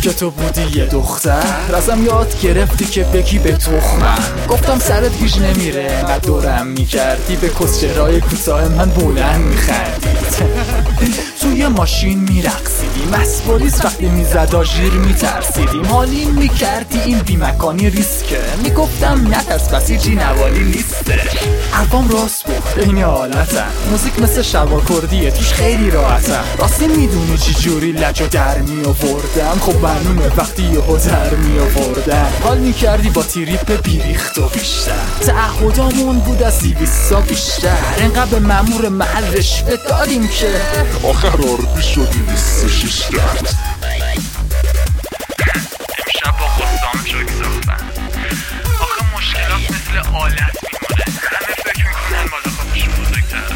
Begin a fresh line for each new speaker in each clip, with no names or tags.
که تو بودی یه دختر، ازم یاد گرفتی که بگی به تخمم. گفتم سرت گیج نمیره، انقدر دورم میکردی، به کسچرهای کوتاه من بلند میخندید. توی ماشین میرقصیدیم، مسپولیس وقتی میزد آژیر میترسیدیم. حالین میکردی این بیمکانی ریسکه، میگفتم نترس بسیجی نوالی نیسته. حرفام راست بود این حالتم، موزیک مثل شلوار کردیه توش خیلی راحتم. راستی میدونی چی جوری لجو در میآوردم؟ خب معلومه وقتی یهو در میآوردم. حال میکردی با تریپ بیریخت و بیشتر، تعهدامون بود از 200 بیشتر. انقدر به مأمور محل رشوه دادیم که
آخر آردی شدی 26 کرد.
امشب با قصام جوک ساختن. آخه مشکلات مثل آلت میمونه، همه فکر میکنن مال خودشون بزرگتره.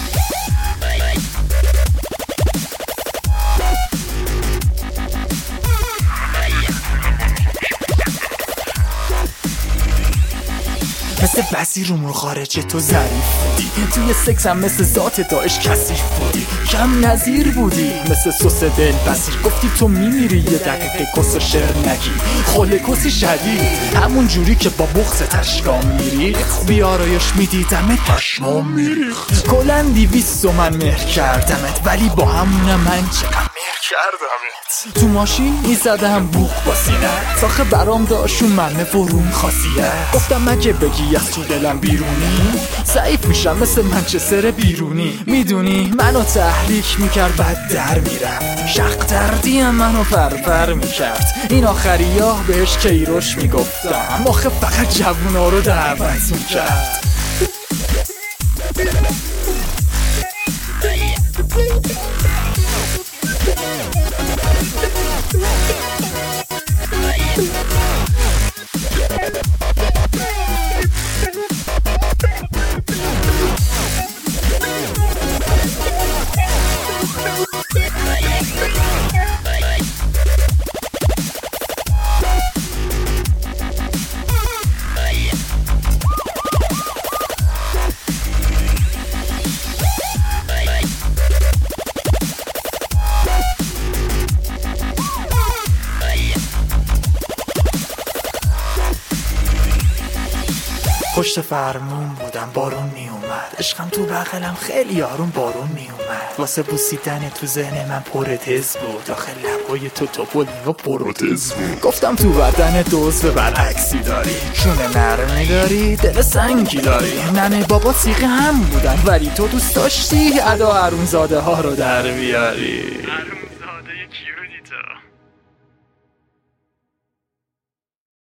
مثل وزیرمون خارجه تو ظریف بودی، توی سکس هم مثل ذات داعش کثیف بودی. کم نظیر بودی مثل سوس دل بسیر، گفتی تو میمیری یه دقیقه کس و شعر نگی. خله کسی شدید همون جوری که با بغض تشکام میریخت، بیارایش میدیدمت پشمام میریخت. کلن 200 من مهر کردمت، ولی با همونم من چقدر مهر کردمت. تو ماشین میزدم بوق با سینت، آخه برام داشون منه برون خاصیه. گفتم مگه بگی از تو دلم بیرونی، ضعیف میشم مثل منچستر بیرونی. میدونی منو تحریک میکرد بعد در میرفت، شق دردی منو فرفر میکرد. این آخریاه بهش کیروش میگفتم، آخه فقط جوونا رو دعوت میکرد. پشت فرمون بودم بارون میومد، عشقم تو بغلم خیلی آروم بارون میومد. واسه بوسیدن تو ذهن من پروتز بود، آخه لبای تو توپولینو پروتز بود. گفتم تو بدن دوز برعکسی داری، چونه نرمی داری دل سنگی داری. ننه بابا سیغه هم بودن، ولی تو دوست داشتی ادا حرومزاده ها رو در بیاری.
حرومزاده کی بودی تو؟